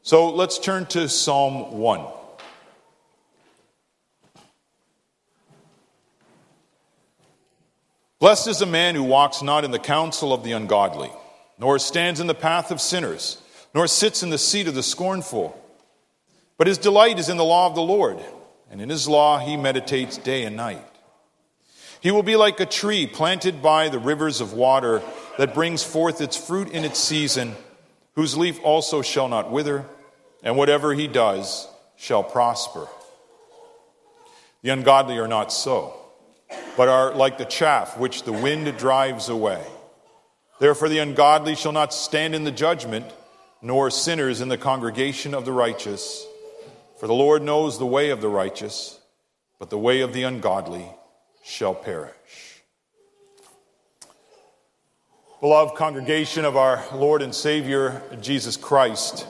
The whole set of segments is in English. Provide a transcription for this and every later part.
So let's turn to Psalm 1. Blessed is the man who walks not in the counsel of the ungodly, nor stands in the path of sinners, nor sits in the seat of the scornful. But his delight is in the law of the Lord, and in his law he meditates day and night. He will be like a tree planted by the rivers of water that brings forth its fruit in its season, whose leaf also shall not wither, and whatever he does shall prosper. The ungodly are not so, but are like the chaff which the wind drives away. Therefore the ungodly shall not stand in the judgment, nor sinners in the congregation of the righteous. For the Lord knows the way of the righteous, but the way of the ungodly shall perish. Beloved congregation of our Lord and Savior, Jesus Christ,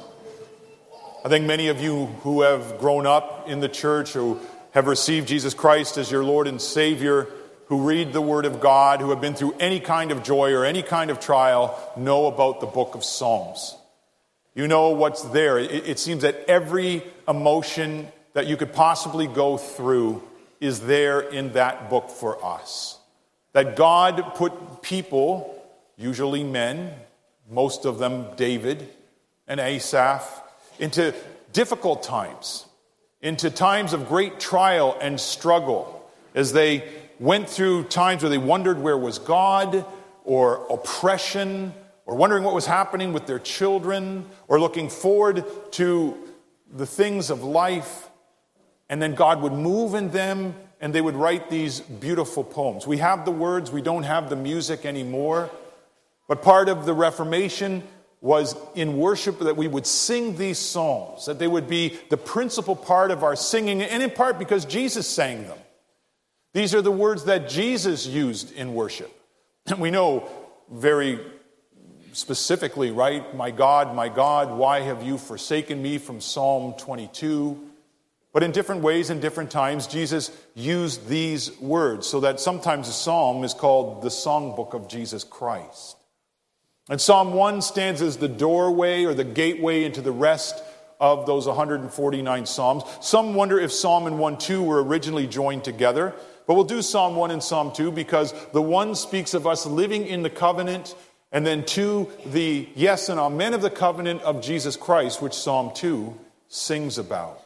I think many of you who have grown up in the church, who have received Jesus Christ as your Lord and Savior, who read the Word of God, who have been through any kind of joy or any kind of trial, know about the book of Psalms. You know what's there. It seems that every emotion that you could possibly go through is there in that book for us. That God put people, usually men, most of them David and Asaph, into difficult times, into times of great trial and struggle, as they went through times where they wondered where was God, or oppression, or wondering what was happening with their children, or looking forward to the things of life. And then God would move in them, and they would write these beautiful poems. We have the words, we don't have the music anymore. But part of the Reformation was in worship that we would sing these psalms, that they would be the principal part of our singing, and in part because Jesus sang them. These are the words that Jesus used in worship. And we know very specifically, right? My God, why have you forsaken me, from Psalm 22. But in different ways, in different times, Jesus used these words, so that sometimes a psalm is called the songbook of Jesus Christ. And Psalm 1 stands as the doorway or the gateway into the rest of those 149 psalms. Some wonder if Psalm and 1:2 were originally joined together. But we'll do Psalm 1 and Psalm 2 because the one speaks of us living in the covenant, and then 2, the yes and amen of the covenant of Jesus Christ, which Psalm 2 sings about.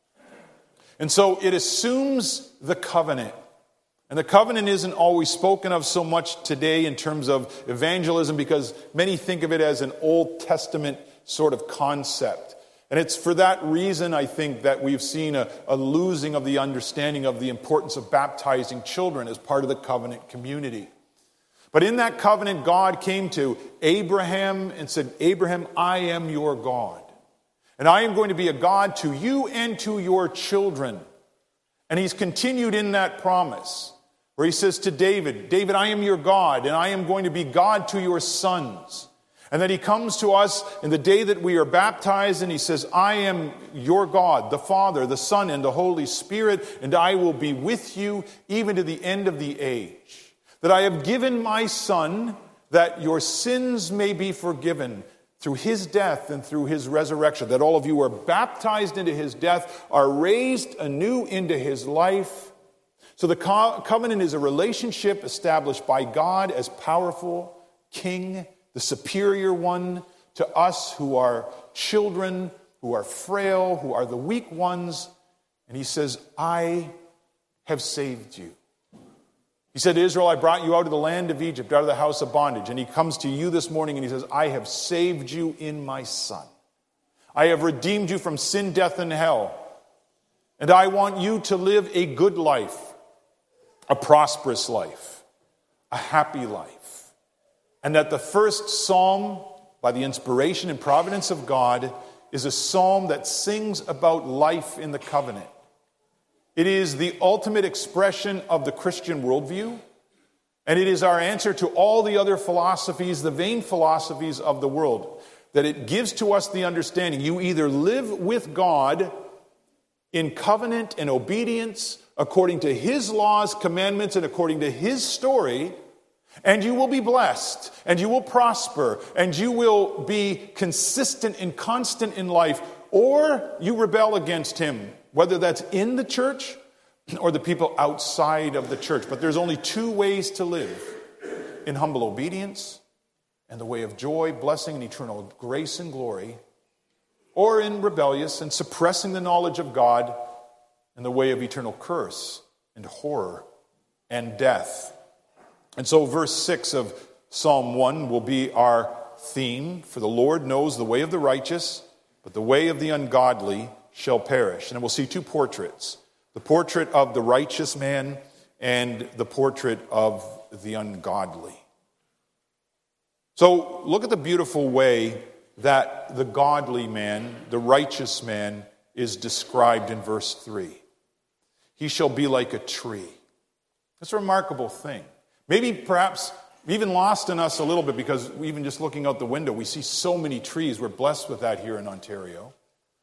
And so it assumes the covenant. And the covenant isn't always spoken of so much today in terms of evangelism, because many think of it as an Old Testament sort of concept. And it's for that reason, I think, that we've seen a losing of the understanding of the importance of baptizing children as part of the covenant community. But in that covenant, God came to Abraham and said, Abraham, I am your God. And I am going to be a God to you and to your children. And he's continued in that promise, where he says to David, David, I am your God, and I am going to be God to your sons. And then he comes to us in the day that we are baptized, and he says, I am your God, the Father, the Son, and the Holy Spirit, and I will be with you even to the end of the age. That I have given my Son that your sins may be forgiven through his death and through his resurrection. That all of you who are baptized into his death are raised anew into his life. So the covenant is a relationship established by God as powerful King, the superior one, to us who are children, who are frail, who are the weak ones. And he says, I have saved you. He said to Israel, I brought you out of the land of Egypt, out of the house of bondage. And he comes to you this morning and he says, I have saved you in my Son. I have redeemed you from sin, death, and hell. And I want you to live a good life, a prosperous life, a happy life. And that the first psalm, by the inspiration and providence of God, is a psalm that sings about life in the covenant. It is the ultimate expression of the Christian worldview, and it is our answer to all the other philosophies, the vain philosophies of the world, that it gives to us the understanding you either live with God in covenant and obedience according to his laws, commandments, and according to his story, And you will be blessed, and you will prosper, and you will be consistent and constant in life, or you rebel against him, whether that's in the church or the people outside of the church. But there's only two ways to live: in humble obedience and the way of joy, blessing, and eternal grace and glory, or in rebellious and suppressing the knowledge of God and the way of eternal curse and horror and death. And so verse 6 of Psalm 1 will be our theme. For the Lord knows the way of the righteous, but the way of the ungodly shall perish. And we'll see two portraits: the portrait of the righteous man and the portrait of the ungodly. So look at the beautiful way that the godly man, the righteous man, is described in verse 3. He shall be like a tree. That's a remarkable thing. Maybe perhaps even lost in us a little bit, because even just looking out the window, we see so many trees. We're blessed with that here in Ontario.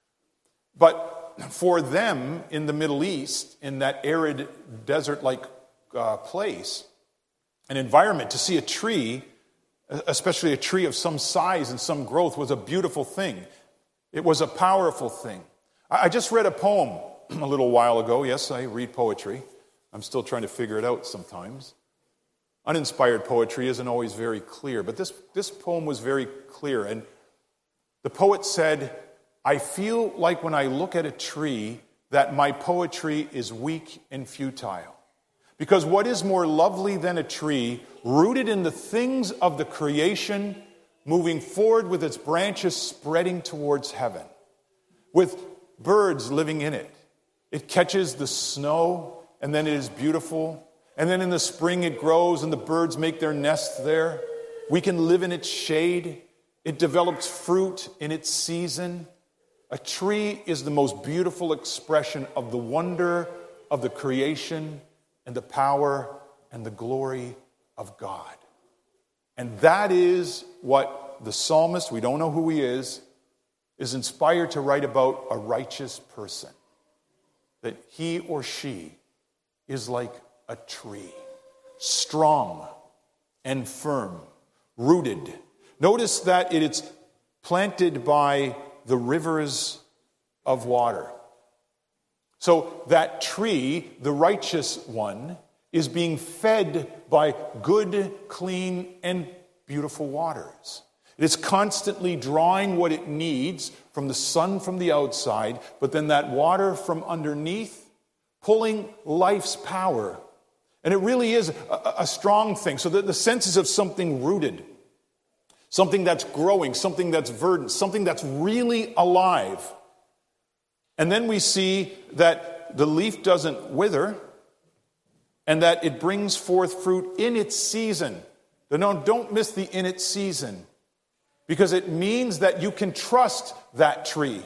But for them in the Middle East, in that arid desert-like place, an environment, to see a tree, especially a tree of some size and some growth, was a beautiful thing. It was a powerful thing. I just read a poem a little while ago. Yes, I read poetry. I'm still trying to figure it out sometimes. Uninspired poetry isn't always very clear, but this poem was very clear. And the poet said, "I feel like when I look at a tree that my poetry is weak and futile. Because what is more lovely than a tree rooted in the things of the creation, moving forward with its branches spreading towards heaven, with birds living in it? It catches the snow, and then it is beautiful. And then in the spring it grows and the birds make their nests there. We can live in its shade. It develops fruit in its season. A tree is the most beautiful expression of the wonder of the creation and the power and the glory of God." And that is what the psalmist, we don't know who he is inspired to write about a righteous person. That he or she is like a tree, strong and firm, rooted. Notice that it is planted by the rivers of water. So that tree, the righteous one, is being fed by good, clean, and beautiful waters. It is constantly drawing what it needs from the sun from the outside, but then that water from underneath, pulling life's power. And it really is a strong thing. So that the sense is of something rooted, something that's growing, something that's verdant, something that's really alive. And then we see that the leaf doesn't wither and that it brings forth fruit in its season. Don't miss the "in its season," because it means that you can trust that tree.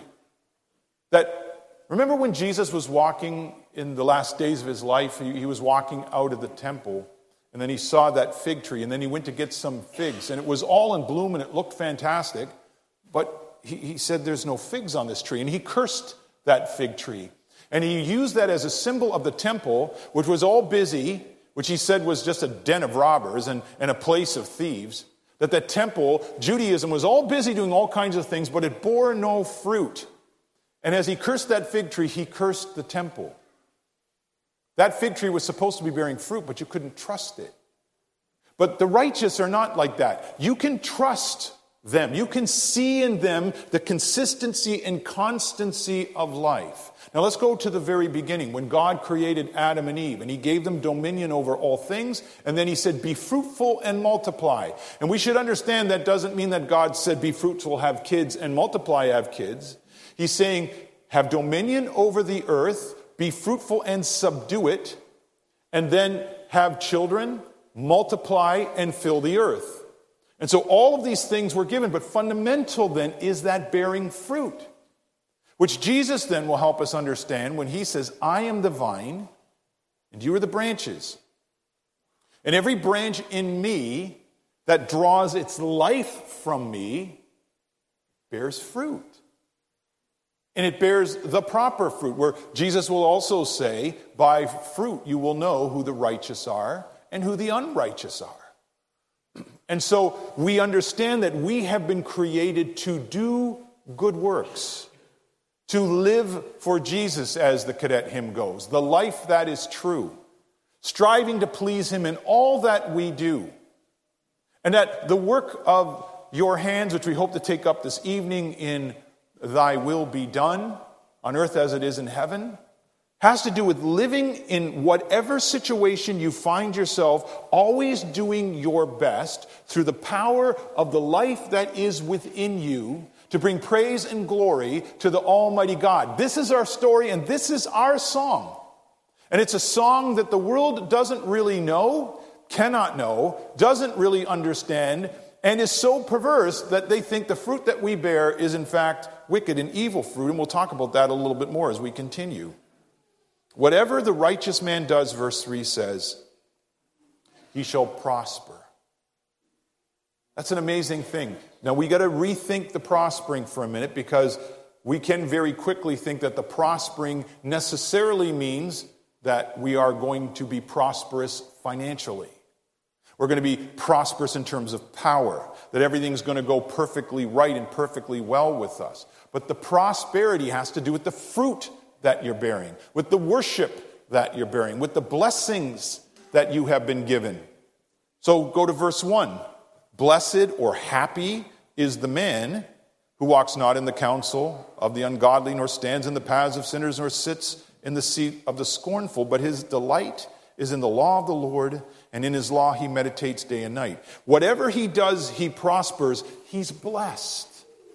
Remember when Jesus was walking in the last days of his life, he was walking out of the temple, and then he saw that fig tree, and then he went to get some figs, and it was all in bloom, and it looked fantastic, but he said, "There's no figs on this tree," and he cursed that fig tree. And he used that as a symbol of the temple, which was all busy, which he said was just a den of robbers and a place of thieves. That the temple, Judaism, was all busy doing all kinds of things, but it bore no fruit. And as he cursed that fig tree, he cursed the temple. That fig tree was supposed to be bearing fruit, but you couldn't trust it. But the righteous are not like that. You can trust them. You can see in them the consistency and constancy of life. Now let's go to the very beginning, when God created Adam and Eve, and he gave them dominion over all things, and then he said, "Be fruitful and multiply." And we should understand that doesn't mean that God said, "Be fruitful, have kids, and multiply, have kids." He's saying, have dominion over the earth, be fruitful and subdue it, and then have children, multiply, and fill the earth. And so all of these things were given, but fundamental then is that bearing fruit, which Jesus then will help us understand when he says, "I am the vine, and you are the branches. And every branch in me that draws its life from me bears fruit." And it bears the proper fruit, where Jesus will also say, "By fruit you will know who the righteous are and who the unrighteous are." And so we understand that we have been created to do good works, to live for Jesus, as the cadet hymn goes, the life that is true, striving to please him in all that we do. And that the work of your hands, which we hope to take up this evening in Thy Will Be Done, on earth as it is in heaven, has to do with living in whatever situation you find yourself, always doing your best through the power of the life that is within you to bring praise and glory to the Almighty God. This is our story and this is our song. And it's a song that the world doesn't really know, cannot know, doesn't really understand, and is so perverse that they think the fruit that we bear is in fact wicked and evil fruit. And we'll talk about that a little bit more as we continue. Whatever the righteous man does, verse 3 says, he shall prosper. That's an amazing thing. Now we got to rethink the prospering for a minute, because we can very quickly think that the prospering necessarily means that we are going to be prosperous financially. We're going to be prosperous in terms of power, that everything's going to go perfectly right and perfectly well with us. But the prosperity has to do with the fruit that you're bearing, with the worship that you're bearing, with the blessings that you have been given. So go to verse 1. Blessed or happy is the man who walks not in the counsel of the ungodly, nor stands in the paths of sinners, nor sits in the seat of the scornful, but his delight is in the law of the Lord, and in his law he meditates day and night. Whatever he does, he prospers. He's blessed.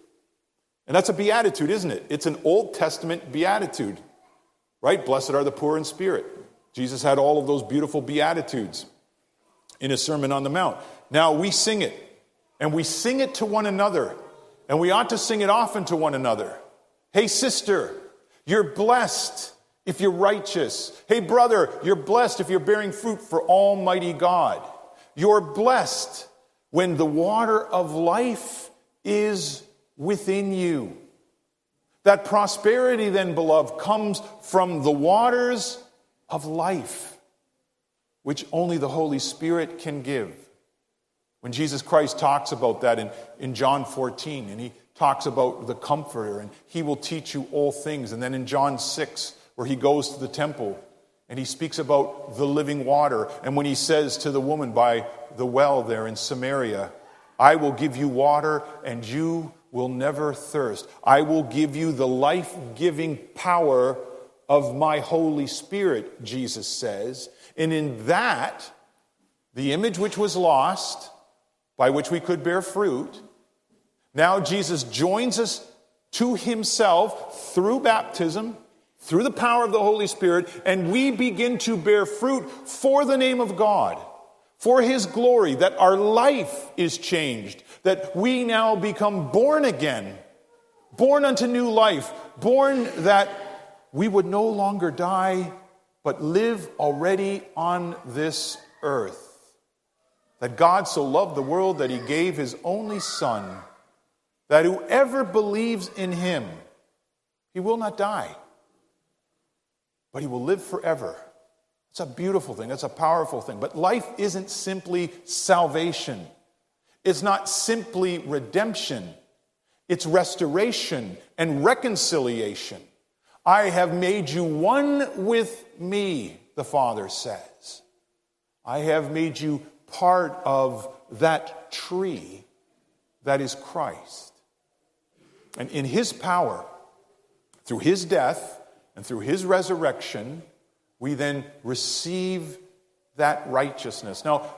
And that's a beatitude, isn't it? It's an Old Testament beatitude, right? Blessed are the poor in spirit. Jesus had all of those beautiful beatitudes in his Sermon on the Mount. Now we sing it, and we sing it to one another, and we ought to sing it often to one another. Hey, sister, you're blessed if you're righteous. Hey, brother, you're blessed if you're bearing fruit for Almighty God. You're blessed when the water of life is within you. That prosperity then, beloved, comes from the waters of life, which only the Holy Spirit can give. When Jesus Christ talks about that in John 14, and he talks about the Comforter, and he will teach you all things. And then in John 6, where he goes to the temple, and he speaks about the living water. And when he says to the woman by the well there in Samaria, I will give you water, and you will never thirst. I will give you the life-giving power of my Holy Spirit, Jesus says. And in that, the image which was lost, by which we could bear fruit, now Jesus joins us to himself through baptism, through the power of the Holy Spirit, and we begin to bear fruit for the name of God, for his glory, that our life is changed, that we now become born again, born unto new life, born that we would no longer die, but live already on this earth. That God so loved the world that he gave his only Son, that whoever believes in him, he will not die, but he will live forever. It's a beautiful thing. That's a powerful thing. But life isn't simply salvation. It's not simply redemption. It's restoration and reconciliation. I have made you one with me, the Father says. I have made you part of that tree that is Christ. And in his power, through his death and through his resurrection, we then receive that righteousness. Now,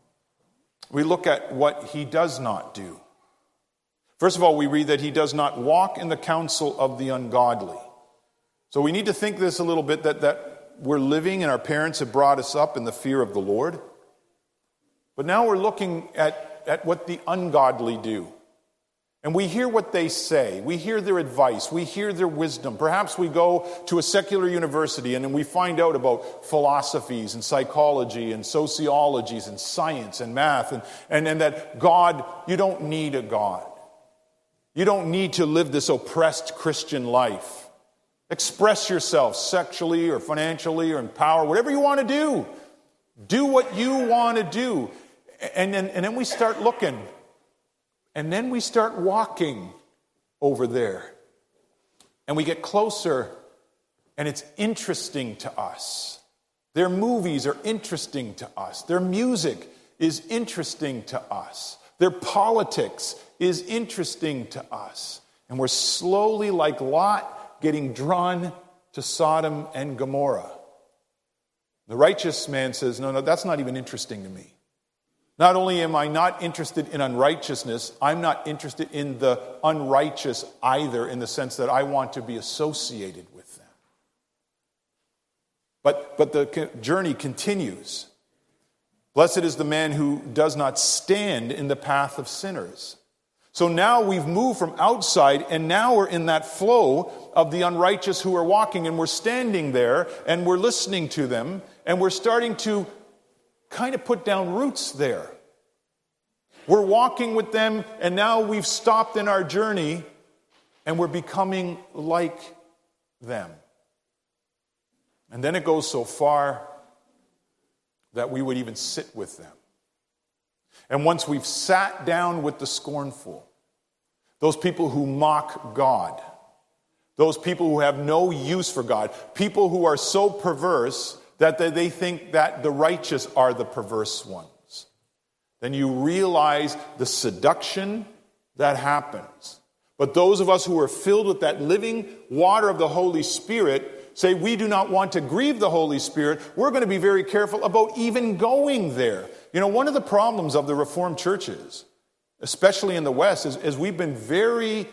we look at what he does not do. First of all, we read that he does not walk in the counsel of the ungodly. So we need to think this a little bit, that we're living and our parents have brought us up in the fear of the Lord. But now we're looking at what the ungodly do. And we hear what they say. We hear their advice. We hear their wisdom. Perhaps we go to a secular university and then we find out about philosophies and psychology and sociologies and science and math and that God, you don't need a God. You don't need to live this oppressed Christian life. Express yourself sexually or financially or in power, whatever you want to do. Do what you want to do. And then we start looking. And then we start walking over there. And we get closer, and it's interesting to us. Their movies are interesting to us. Their music is interesting to us. Their politics is interesting to us. And we're slowly, like Lot, getting drawn to Sodom and Gomorrah. The righteous man says, no, that's not even interesting to me. Not only am I not interested in unrighteousness, I'm not interested in the unrighteous either, in the sense that I want to be associated with them. But the journey continues. Blessed is the man who does not stand in the path of sinners. So now we've moved from outside, and now we're in that flow of the unrighteous who are walking, and we're standing there, and we're listening to them, and we're starting to kind of put down roots there. We're walking with them, and now we've stopped in our journey, and we're becoming like them. And then it goes so far that we would even sit with them. And once we've sat down with the scornful, those people who mock God, those people who have no use for God, people who are so perverse that they think that the righteous are the perverse ones, then you realize the seduction that happens. But those of us who are filled with that living water of the Holy Spirit say we do not want to grieve the Holy Spirit. We're going to be very careful about even going there. You know, one of the problems of the Reformed churches, especially in the West, is we've been very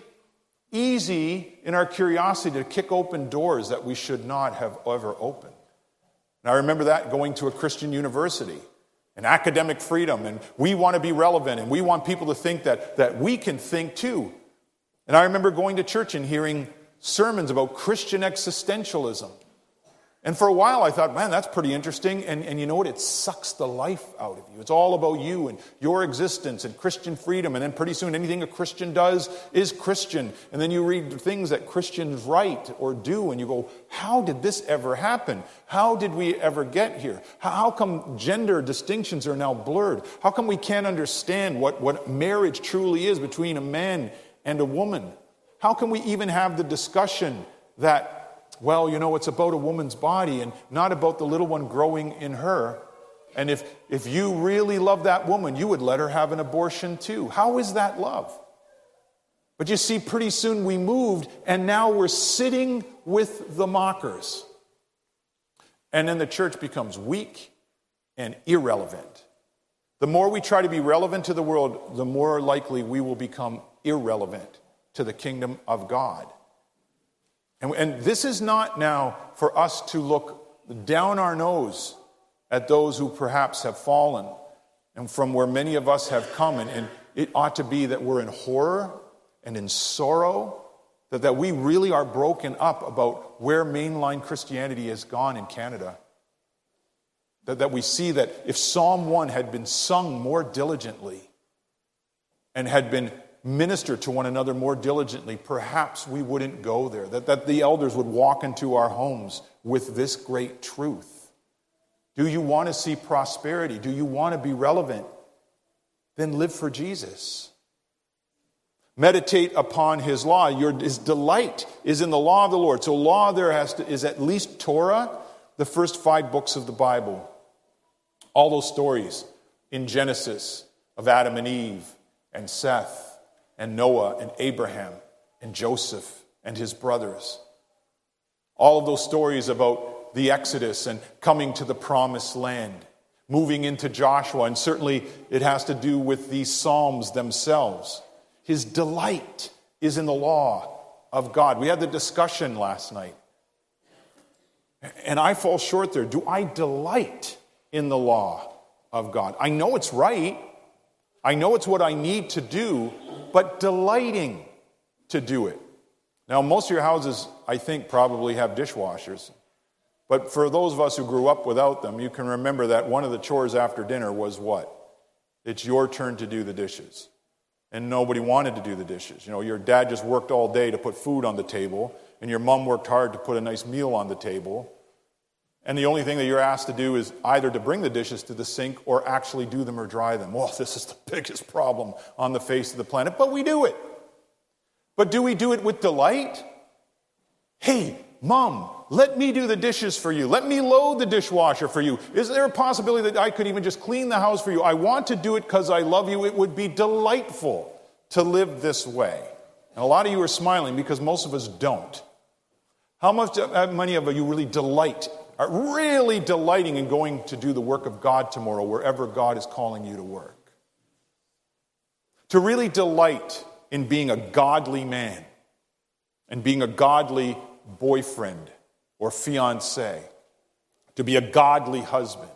easy in our curiosity to kick open doors that we should not have ever opened. And I remember that going to a Christian university, and academic freedom, and we want to be relevant, and we want people to think that we can think too. And I remember going to church and hearing sermons about Christian existentialism. And for a while I thought, man, that's pretty interesting. And you know what? It sucks the life out of you. It's all about you and your existence and Christian freedom. And then pretty soon anything a Christian does is Christian. And then you read things that Christians write or do, and you go, how did this ever happen? How did we ever get here? How come gender distinctions are now blurred? How come we can't understand what marriage truly is between a man and a woman? How can we even have the discussion that, well, you know, it's about a woman's body and not about the little one growing in her. And if you really love that woman, you would let her have an abortion too. How is that love? But you see, pretty soon we moved, and now we're sitting with the mockers. And then the church becomes weak and irrelevant. The more we try to be relevant to the world, the more likely we will become irrelevant to the kingdom of God. And this is not now for us to look down our nose at those who perhaps have fallen and from where many of us have come. And it ought to be that we're in horror and in sorrow, that we really are broken up about where mainline Christianity has gone in Canada. That we see that if Psalm 1 had been sung more diligently and had been ministered to one another more diligently, perhaps we wouldn't go there. That the elders would walk into our homes with this great truth. Do you want to see prosperity? Do you want to be relevant? Then live for Jesus. Meditate upon his law. His delight is in the law of the Lord. So law there is at least Torah, the first 5 books of the Bible. All those stories in Genesis of Adam and Eve and Seth and Noah and Abraham and Joseph and his brothers. All of those stories about the Exodus and coming to the promised land, moving into Joshua, and certainly it has to do with these Psalms themselves. His delight is in the law of God. We had the discussion last night. And I fall short there. Do I delight in the law of God? I know it's right. I know it's what I need to do, but delighting to do it. Now, most of your houses, I think, probably have dishwashers. But for those of us who grew up without them, you can remember that one of the chores after dinner was what? It's your turn to do the dishes. And nobody wanted to do the dishes. You know, your dad just worked all day to put food on the table, and your mom worked hard to put a nice meal on the table. And the only thing that you're asked to do is either to bring the dishes to the sink or actually do them or dry them. Well, this is the biggest problem on the face of the planet, but we do it. But do we do it with delight? Hey, Mom, let me do the dishes for you. Let me load the dishwasher for you. Is there a possibility that I could even just clean the house for you? I want to do it because I love you. It would be delightful to live this way. And a lot of you are smiling because most of us don't. How many of you really are really delighting in going to do the work of God tomorrow, wherever God is calling you to work? To really delight in being a godly man and being a godly boyfriend or fiancé, to be a godly husband.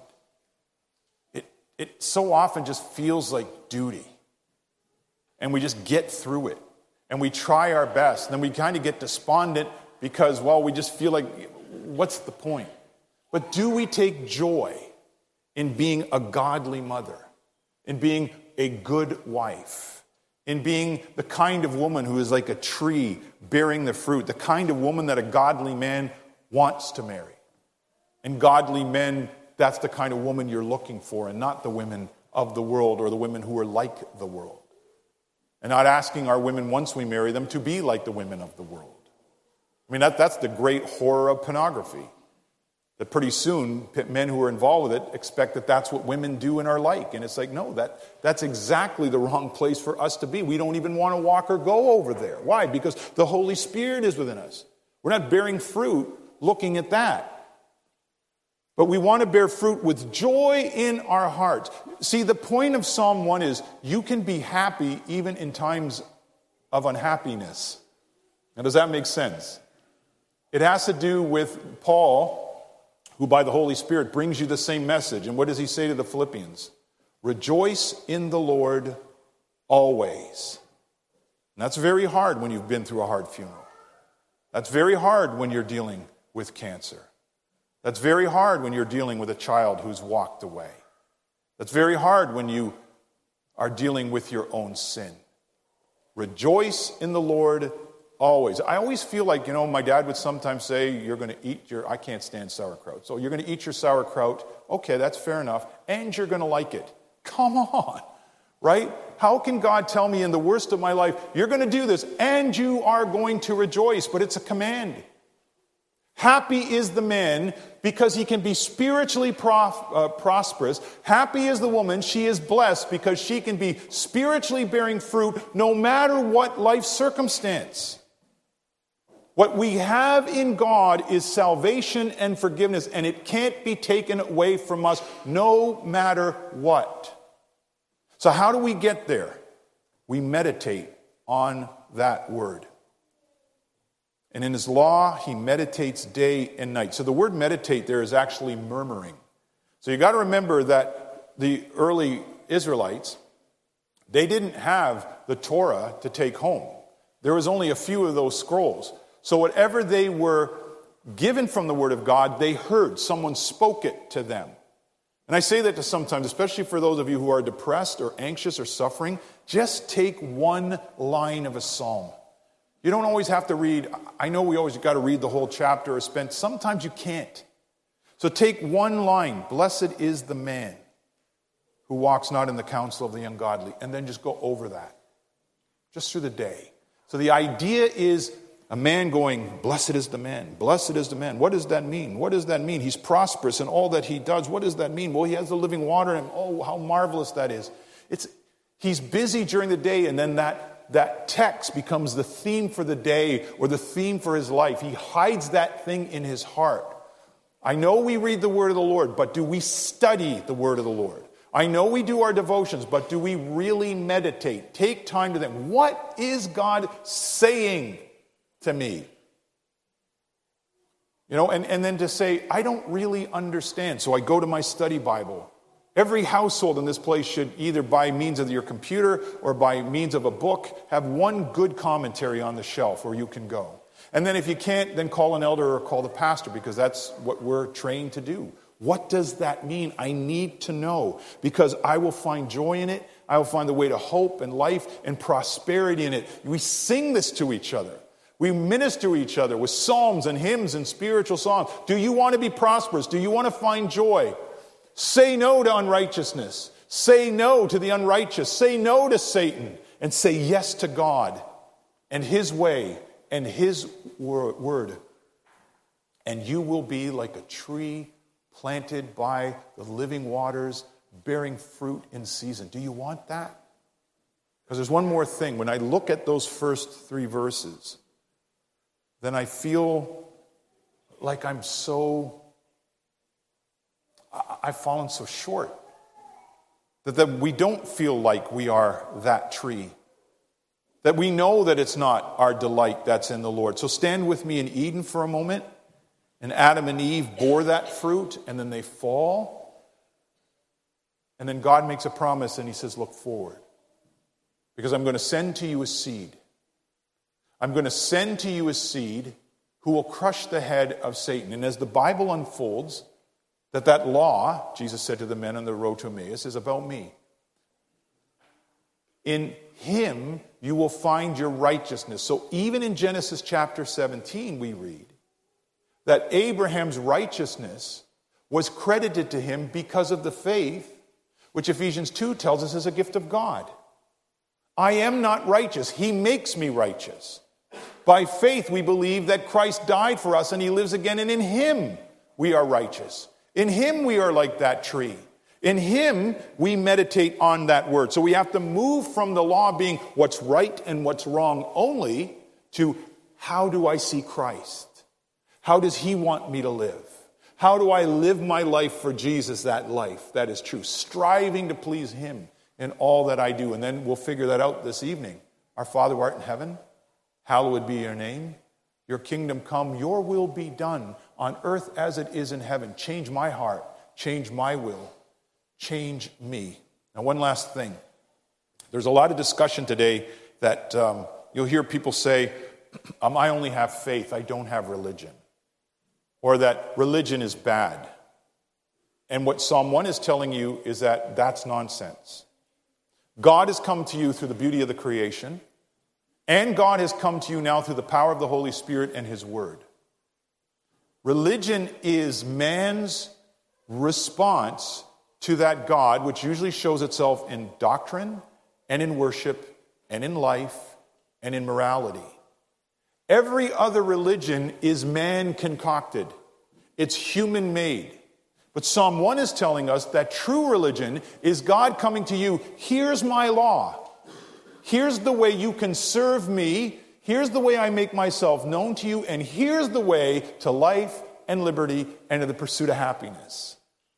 It so often just feels like duty. And we just get through it. And we try our best. And then we kind of get despondent because, well, we just feel like, what's the point? But do we take joy in being a godly mother, in being a good wife, in being the kind of woman who is like a tree bearing the fruit, the kind of woman that a godly man wants to marry? And godly men, that's the kind of woman you're looking for, and not the women of the world or the women who are like the world. And not asking our women, once we marry them, to be like the women of the world. I mean, that's the great horror of pornography. That pretty soon, men who are involved with it expect that that's what women do and are like. And it's like, no, that's exactly the wrong place for us to be. We don't even want to walk or go over there. Why? Because the Holy Spirit is within us. We're not bearing fruit looking at that. But we want to bear fruit with joy in our hearts. See, the point of Psalm 1 is you can be happy even in times of unhappiness. Now, does that make sense? It has to do with Paul, who by the Holy Spirit brings you the same message. And what does he say to the Philippians? Rejoice in the Lord always. And that's very hard when you've been through a hard funeral. That's very hard when you're dealing with cancer. That's very hard when you're dealing with a child who's walked away. That's very hard when you are dealing with your own sin. Rejoice in the Lord always. I always feel like, my dad would sometimes say, you're going to eat I can't stand sauerkraut. So you're going to eat your sauerkraut. Okay, that's fair enough. And you're going to like it. Come on, right? How can God tell me in the worst of my life, you're going to do this and you are going to rejoice? But it's a command. Happy is the man because he can be spiritually prosperous. Happy is the woman, she is blessed because she can be spiritually bearing fruit no matter what life circumstance. What we have in God is salvation and forgiveness, and it can't be taken away from us no matter what. So how do we get there? We meditate on that word. And in his law, he meditates day and night. So the word meditate there is actually murmuring. So you got to remember that the early Israelites, they didn't have the Torah to take home. There was only a few of those scrolls. So whatever they were given from the word of God, they heard. Someone spoke it to them. And I say that to sometimes, especially for those of you who are depressed or anxious or suffering, just take one line of a psalm. You don't always have to read, I know we always got to read the whole chapter or spend, sometimes you can't. So take one line, blessed is the man who walks not in the counsel of the ungodly, and then just go over that, just through the day. So the idea is a man going, blessed is the man, blessed is the man. What does that mean? What does that mean? He's prosperous in all that he does. What does that mean? Well, he has the living water in him. Oh, how marvelous that is. He's busy during the day, and then that text becomes the theme for the day or the theme for his life. He hides that thing in his heart. I know we read the word of the Lord, but do we study the word of the Lord? I know we do our devotions, but do we really meditate? Take time to think, what is God saying to me? And then to say, I don't really understand. So I go to my study Bible. Every household in this place should either by means of your computer or by means of a book have one good commentary on the shelf where you can go. And then if you can't, then call an elder or call the pastor, because that's what we're trained to do. What does that mean? I need to know, because I will find joy in it. I will find the way to hope and life and prosperity in it. We sing this to each other. We minister each other with psalms and hymns and spiritual songs. Do you want to be prosperous? Do you want to find joy? Say no to unrighteousness. Say no to the unrighteous. Say no to Satan. And say yes to God and His way and His word. And you will be like a tree planted by the living waters, bearing fruit in season. Do you want that? Because there's one more thing. When I look at those first 3 verses, then I feel like I've fallen so short. That we don't feel like we are that tree. That we know that it's not our delight that's in the Lord. So stand with me in Eden for a moment. And Adam and Eve bore that fruit, and then they fall. And then God makes a promise, and He says, look forward. Because I'm going to send to you a seed. I'm going to send to you a seed who will crush the head of Satan. And as the Bible unfolds, that law, Jesus said to the men on the road to Emmaus, is about me. In Him you will find your righteousness. So even in Genesis chapter 17 we read that Abraham's righteousness was credited to him because of the faith, which Ephesians 2 tells us is a gift of God. I am not righteous. He makes me righteous. By faith we believe that Christ died for us and He lives again, and in Him we are righteous. In Him we are like that tree. In Him we meditate on that word. So we have to move from the law being what's right and what's wrong only to how do I see Christ? How does He want me to live? How do I live my life for Jesus, that life that is true? Striving to please Him in all that I do. And then we'll figure that out this evening. Our Father who art in heaven, hallowed be your name. Your kingdom come, your will be done on earth as it is in heaven. Change my heart, change my will, change me. Now, one last thing. There's a lot of discussion today that you'll hear people say, I only have faith, I don't have religion. Or that religion is bad. And what Psalm 1 is telling you is that that's nonsense. God has come to you through the beauty of the creation. And God has come to you now through the power of the Holy Spirit and His Word. Religion is man's response to that God, which usually shows itself in doctrine and in worship and in life and in morality. Every other religion is man-concocted. It's human-made. But Psalm 1 is telling us that true religion is God coming to you, here's my law. Here's the way you can serve me. Here's the way I make myself known to you. And here's the way to life and liberty and to the pursuit of happiness.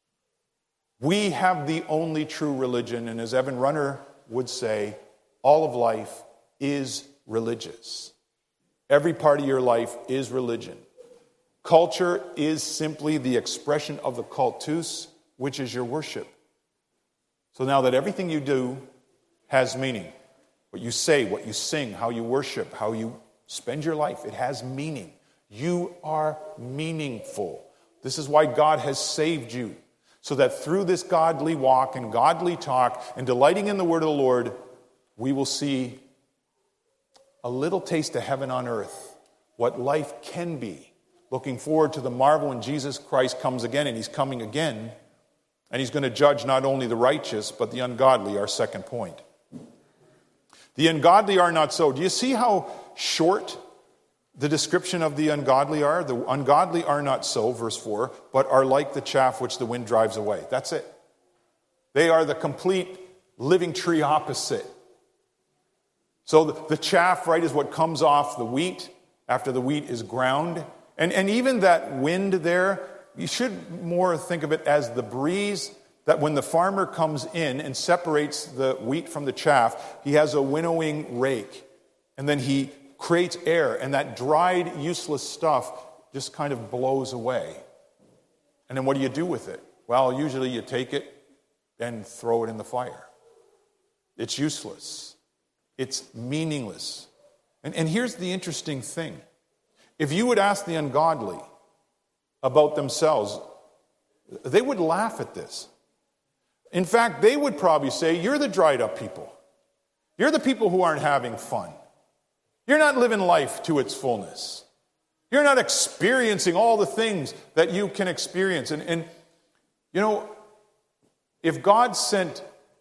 We have the only true religion. And as Evan Runner would say, all of life is religious. Every part of your life is religion. Culture is simply the expression of the cultus, which is your worship. So now that everything you do has meaning, what you say, what you sing, how you worship, how you spend your life, it has meaning. You are meaningful. This is why God has saved you. So that through this godly walk and godly talk and delighting in the word of the Lord, we will see a little taste of heaven on earth, what life can be. Looking forward to the marvel when Jesus Christ comes again, and He's coming again, and He's going to judge not only the righteous, but the ungodly, our second point. The ungodly are not so. Do you see how short the description of the ungodly are? The ungodly are not so, verse 4, but are like the chaff which the wind drives away. That's it. They are the complete living tree opposite. So the chaff, right, is what comes off the wheat after the wheat is ground. And even that wind there, you should more think of it as the breeze that when the farmer comes in and separates the wheat from the chaff, he has a winnowing rake. And then he creates air, and that dried, useless stuff just kind of blows away. And then what do you do with it? Well, usually you take it and throw it in the fire. It's useless. It's meaningless. And here's the interesting thing. If you would ask the ungodly about themselves, they would laugh at this. In fact, they would probably say, you're the dried up people. You're the people who aren't having fun. You're not living life to its fullness. You're not experiencing all the things that you can experience. And you know, if God sent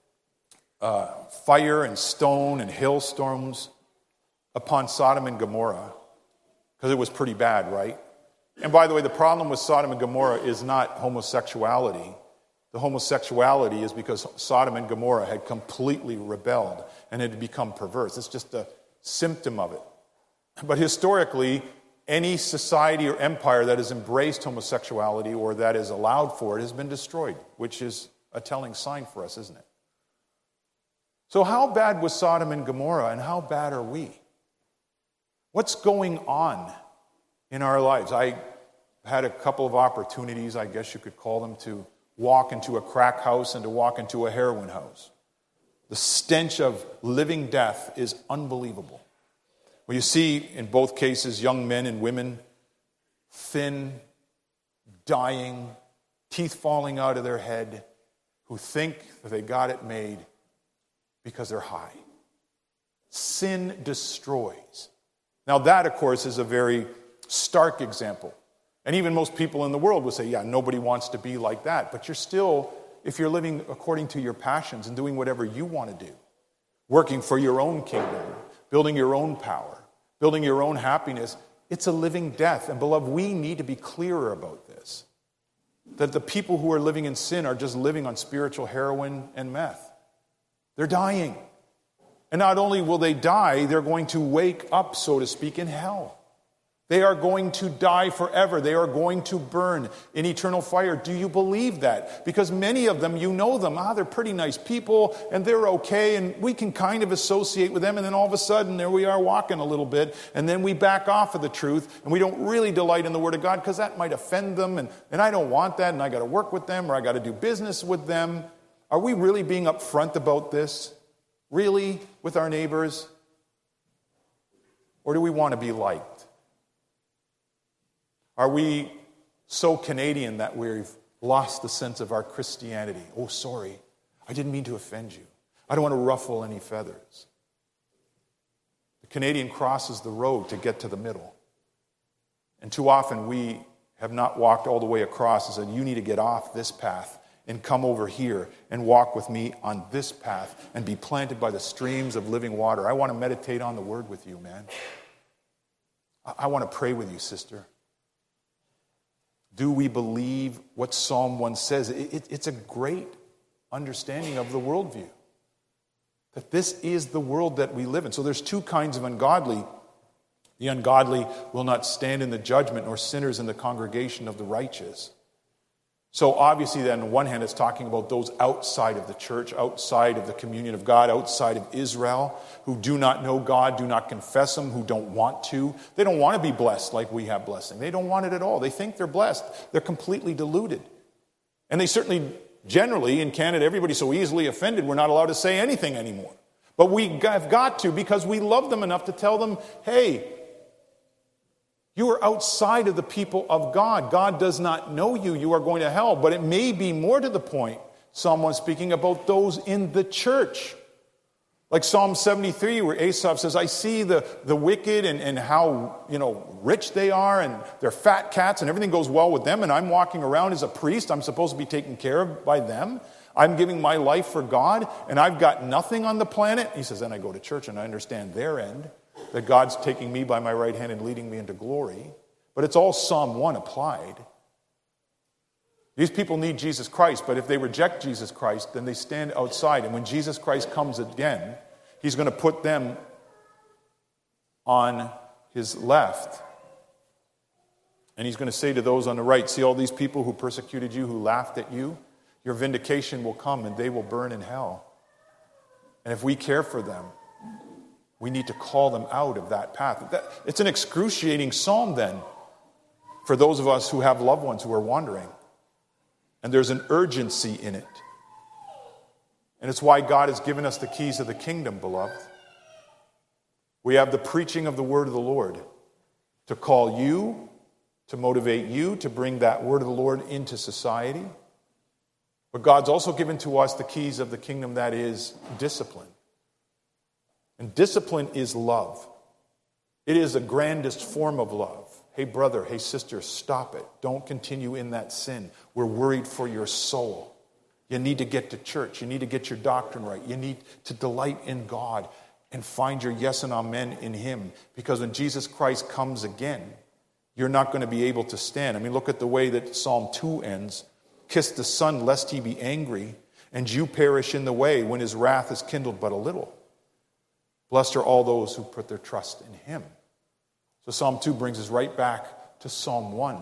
fire and stone and hailstorms upon Sodom and Gomorrah, because it was pretty bad, right? And by the way, the problem with Sodom and Gomorrah is not homosexuality. The homosexuality is because Sodom and Gomorrah had completely rebelled and had become perverse. It's just a symptom of it. But historically, any society or empire that has embraced homosexuality or that is allowed for it has been destroyed, which is a telling sign for us, isn't it? So how bad was Sodom and Gomorrah, and how bad are we? What's going on in our lives? I had a couple of opportunities, I guess you could call them, to walk into a crack house and to walk into a heroin house. The stench of living death is unbelievable. Well, you see in both cases young men and women, thin, dying, teeth falling out of their head, who think that they got it made because they're high. Sin destroys. Now that, of course, is a very stark example. And even most people in the world would say, yeah, nobody wants to be like that. But you're still, if you're living according to your passions and doing whatever you want to do, working for your own kingdom, building your own power, building your own happiness, it's a living death. And beloved, we need to be clearer about this. That the people who are living in sin are just living on spiritual heroin and meth. They're dying. And not only will they die, they're going to wake up, so to speak, in hell. They are going to die forever. They are going to burn in eternal fire. Do you believe that? Because many of them, you know them. They're pretty nice people, and they're okay, and we can kind of associate with them, and then all of a sudden, there we are walking a little bit, and then we back off of the truth, and we don't really delight in the Word of God, because that might offend them, and I don't want that, and I got to work with them, or I got to do business with them. Are we really being upfront about this? Really? With our neighbors? Or do we want to be liked? Are we so Canadian that we've lost the sense of our Christianity? Oh, sorry, I didn't mean to offend you. I don't want to ruffle any feathers. The Canadian crosses the road to get to the middle. And too often we have not walked all the way across and said, you need to get off this path and come over here and walk with me on this path and be planted by the streams of living water. I want to meditate on the Word with you, man. I want to pray with you, sister. Do we believe what Psalm 1 says? It's a great understanding of the worldview. That this is the world that we live in. So there's two kinds of ungodly. The ungodly will not stand in the judgment, nor sinners in the congregation of the righteous. So obviously then on one hand it's talking about those outside of the church, outside of the communion of God, outside of Israel, who do not know God, do not confess Him, who don't want to. They don't want to be blessed like we have blessing. They don't want it at all. They think they're blessed. They're completely deluded. And they certainly, generally, in Canada, everybody's so easily offended, we're not allowed to say anything anymore. But we have got to, because we love them enough to tell them, hey, you are outside of the people of God. God does not know you. You are going to hell. But it may be more to the point, someone speaking about those in the church. Like Psalm 73, where Asaph says, I see the wicked and how, rich they are, and they're fat cats, and everything goes well with them, and I'm walking around as a priest. I'm supposed to be taken care of by them. I'm giving my life for God, and I've got nothing on the planet. He says, then I go to church, and I understand their end, that God's taking me by my right hand and leading me into glory. But it's all Psalm 1 applied. These people need Jesus Christ, but if they reject Jesus Christ, then they stand outside. And when Jesus Christ comes again, He's going to put them on His left. And He's going to say to those on the right, see all these people who persecuted you, who laughed at you? Your vindication will come and they will burn in hell. And if we care for them, we need to call them out of that path. It's an excruciating psalm then for those of us who have loved ones who are wandering. And there's an urgency in it. And it's why God has given us the keys of the kingdom, beloved. We have the preaching of the word of the Lord to call you, to motivate you, to bring that word of the Lord into society. But God's also given to us the keys of the kingdom, that is discipline. And discipline is love. It is the grandest form of love. Hey, brother, hey, sister, stop it. Don't continue in that sin. We're worried for your soul. You need to get to church. You need to get your doctrine right. You need to delight in God and find your yes and amen in Him. Because when Jesus Christ comes again, you're not going to be able to stand. I mean, look at the way that Psalm 2 ends. Kiss the Son, lest He be angry, and you perish in the way when His wrath is kindled but a little. Blessed are all those who put their trust in Him. So Psalm 2 brings us right back to Psalm 1.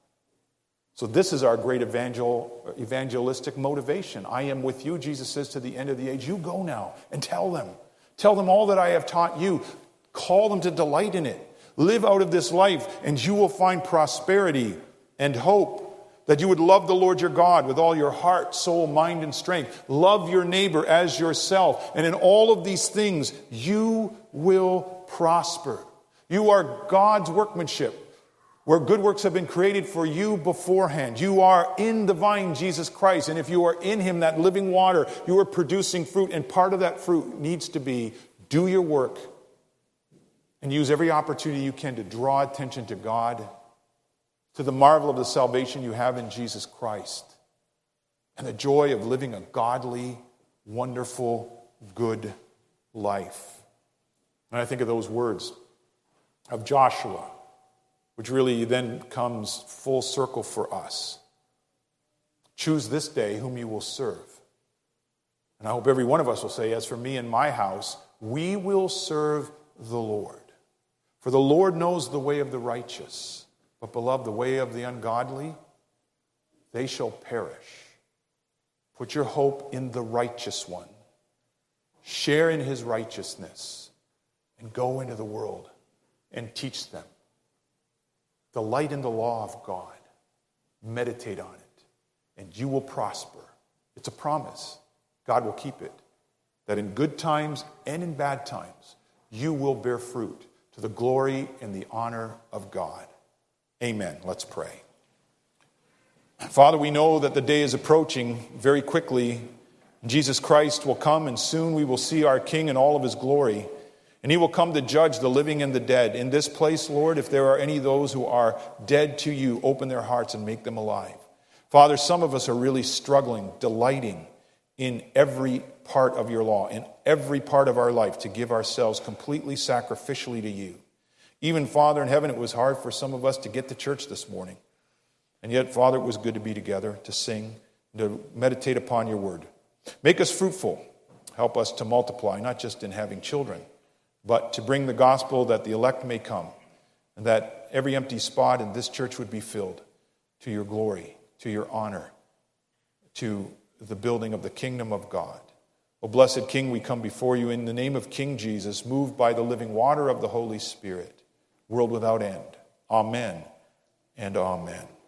So this is our great evangelistic motivation. I am with you, Jesus says, to the end of the age. You go now and tell them. Tell them all that I have taught you. Call them to delight in it. Live out of this life, and you will find prosperity and hope. That you would love the Lord your God with all your heart, soul, mind, and strength. Love your neighbor as yourself. And in all of these things, you will prosper. You are God's workmanship, where good works have been created for you beforehand. You are in the vine, Jesus Christ. And if you are in Him, that living water, you are producing fruit. And part of that fruit needs to be do your work and use every opportunity you can to draw attention to God, to the marvel of the salvation you have in Jesus Christ, and the joy of living a godly, wonderful, good life. And I think of those words of Joshua, which really then comes full circle for us. Choose this day whom you will serve. And I hope every one of us will say, as for me and my house, we will serve the Lord. For the Lord knows the way of the righteous, but beloved, the way of the ungodly, they shall perish. Put your hope in the righteous one. Share in His righteousness and go into the world and teach them. Delight in the law of God. Meditate on it, and you will prosper. It's a promise. God will keep it. That in good times and in bad times, you will bear fruit to the glory and the honor of God. Amen. Let's pray. Father, we know that the day is approaching very quickly. Jesus Christ will come, and soon we will see our King in all of His glory. And He will come to judge the living and the dead. In this place, Lord, if there are any of those who are dead to you, open their hearts and make them alive. Father, some of us are really struggling, delighting in every part of your law, in every part of our life, to give ourselves completely sacrificially to you. Even, Father in heaven, it was hard for some of us to get to church this morning. And yet, Father, it was good to be together, to sing, to meditate upon your word. Make us fruitful. Help us to multiply, not just in having children, but to bring the gospel that the elect may come, and that every empty spot in this church would be filled to your glory, to your honor, to the building of the kingdom of God. O blessed King, we come before you in the name of King Jesus, moved by the living water of the Holy Spirit, world without end. Amen and amen.